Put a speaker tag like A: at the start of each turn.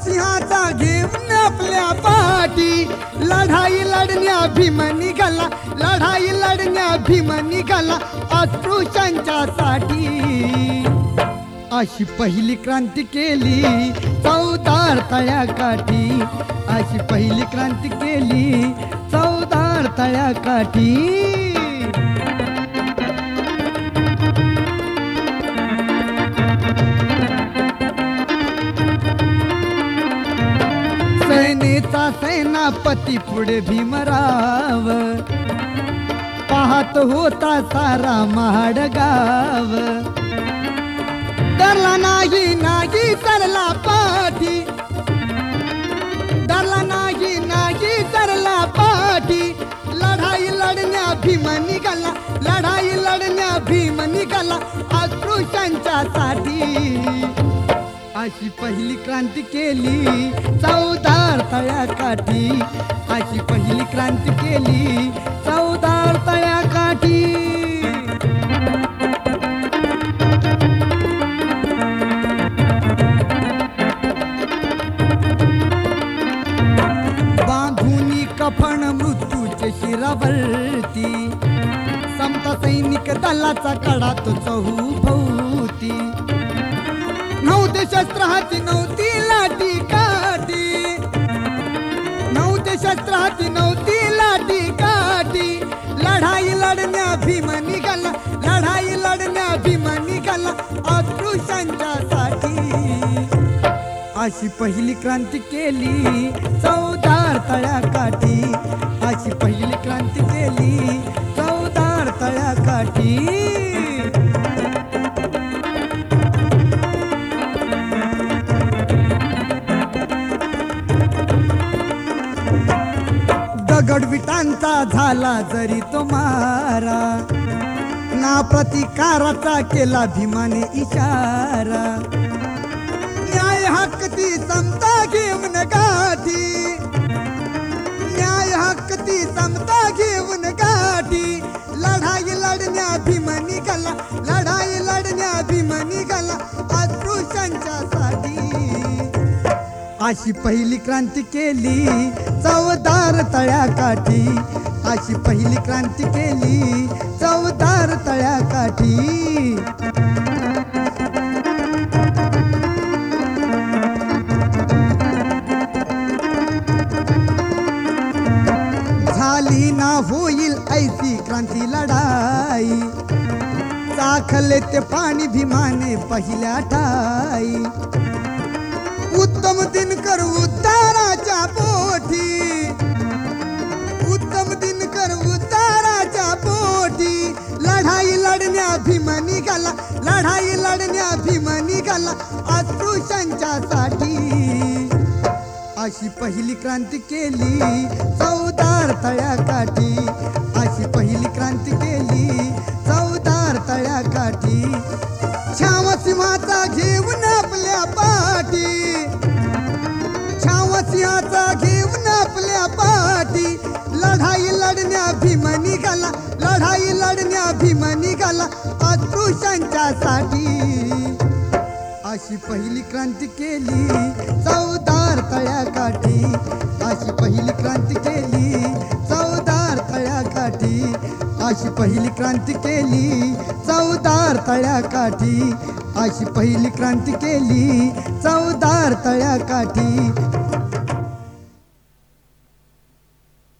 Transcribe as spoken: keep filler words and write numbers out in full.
A: सिंहाचा घेऊन आपल्या पाठी लढाई लढण्या भीम निघाला, लढाई लढण्या भीम निघाला अस्पृश्यांच्या साठी। अशी पहिली क्रांती केली चौदार तळ्याकाठी, अशी पहिली क्रांती केली चौदार तळ्याकाठी। सेनेचा सेनापती पुढे भीमराव, पाहत होता सारा महाडगाव। डरला नाही नाही सरला पाठी, डरला नाही नाही सरला पाठी लढाई लढण्या भीम निघाला, लढाई लढण्या भीम निघाला अस्पृश्यांच्या साठी। अशी पहिली क्रांती केली चौदार तळ्याकाठी, अशी पहिली क्रांती केली चौदार तळ्याकाठी। बांधुनी कफन मृत्यूचे शिरावरती, समता सैनिक दलाचा कडा तो चहूभोवती। नव्हते शस्त्र हाती नव्हती लाठी काठी, नव्हते शस्त्र हाती नव्हती लाठी काठी लढाई लढण्या भीम निघाला, लढाई लढण्या भीम निघाला अस्पृश्यांच्या साठी। अशी पहिली क्रांती केली चौदार तळ्याकाठी, अशी पहिली क्रांती केली चौदार तळ्याकाठी। दगड विटांचा झाला जरी तो मारा, ना प्रतिकाराचा केला भीमाने इशारा। न्याय हक्क ती समता घेऊन गाठी, न्याय हक्क ती समता घेऊन गाठी लढाई लढण्या भीम निघाला, लढाई लढण्या भीम निघाला अस्पृश्यांच्या साठी। अशी पहिली क्रांती केली चौदार तळ्याकाठी, अशी पहिली क्रांती केली चौदार तळ्याकाठी। झाली ना होईल ऐसी क्रांती लढाई, चाखले ते पाणी भीमाने पहिल्या ठाई। उत्तम दिनकर उद्धाराच्या पोटी, उत्तम दिनकर उद्धाराच्या पोटी लढाई लढण्या भीम निघाला, लढाई लढण्या भीम निघाला अस्पृश्यांच्या साठी। अशी पहिली क्रांती केली चौदार तळ्याकाठी, अशी पहिली क्रांती केली चौदार तळ्याकाठी। छाव सिंहाचा घेऊन आपल्या पाठी, छाव सिंहाचा घेऊन आपल्या पाठी लढाई लढण्या भीम निघाला, लढाई लढण्या भीम निघाला अस्पृश्यांच्या साठी। अशी पहिली क्रांती केली चौदार तळ्याकाठी, अशी पहिली क्रांती केली चौदार तळ्याकाठी, अशी पहिली क्रांती केली चौदार तळ्याकाठी, अशी पहिली क्रांती केली चौदार तळ्याकाठी।